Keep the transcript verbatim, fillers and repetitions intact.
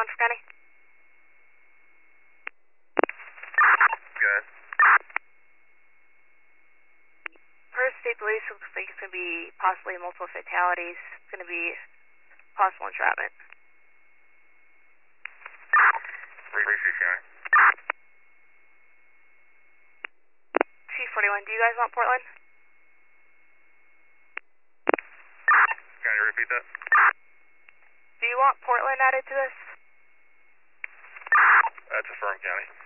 on for County? Good. First State Police looks like it's going to be possibly multiple fatalities. It's going to be possible entrapment. Receive County. C forty-one, do you guys want Portland? Can you repeat that? Do you want Portland added to this? That's affirmed, County.